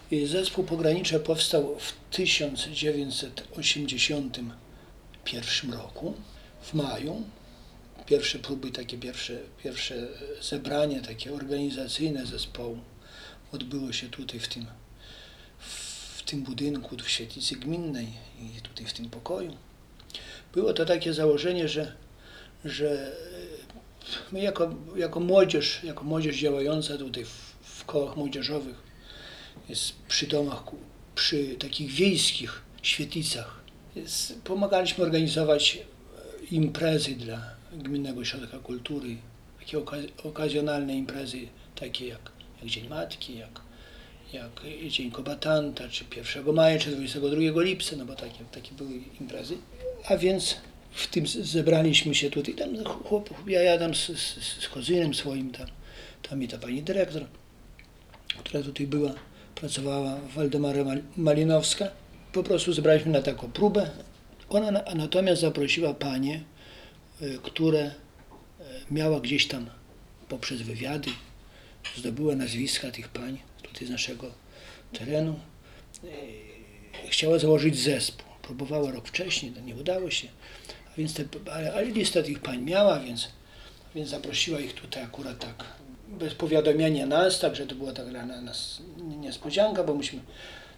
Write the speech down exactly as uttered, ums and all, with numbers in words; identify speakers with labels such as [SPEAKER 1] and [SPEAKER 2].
[SPEAKER 1] Zespół Pogranicze powstał w tysiąc dziewięćset osiemdziesiątym pierwszym roku, w maju. Pierwsze próby, takie pierwsze, pierwsze zebranie takie organizacyjne zespołu odbyło się tutaj w tym, w tym budynku, w świetlicy gminnej i tutaj w tym pokoju. Było to takie założenie, że, że my jako, jako młodzież, jako młodzież działająca tutaj w, w kołach młodzieżowych, jest przy domach, przy takich wiejskich świetlicach, jest, pomagaliśmy organizować imprezy dla Gminnego Ośrodka Kultury, takie okaz okazjonalne imprezy, takie jak, jak Dzień Matki, jak, jak Dzień Kombatanta, czy pierwszego maja, czy dwudziestego drugiego lipca, no bo takie, takie były imprezy. A więc w tym zebraliśmy się tutaj, tam chłopów, ja, ja tam z, z, z kuzynem swoim, tam, tam i ta pani dyrektor, która tutaj była, pracowała, Waldemara Malinowska. Po prostu zebraliśmy na taką próbę. Ona na, natomiast zaprosiła panie, y, które y, miała gdzieś tam poprzez wywiady, zdobyła nazwiska tych pań tutaj z naszego terenu. Y, chciała założyć zespół. Próbowała rok wcześniej, to nie udało się. A więc te, ale, ale listę tych pań miała, więc, więc zaprosiła ich tutaj akurat tak, bez powiadomienia nas, także to była tak dla nas niespodzianka, bo myśmy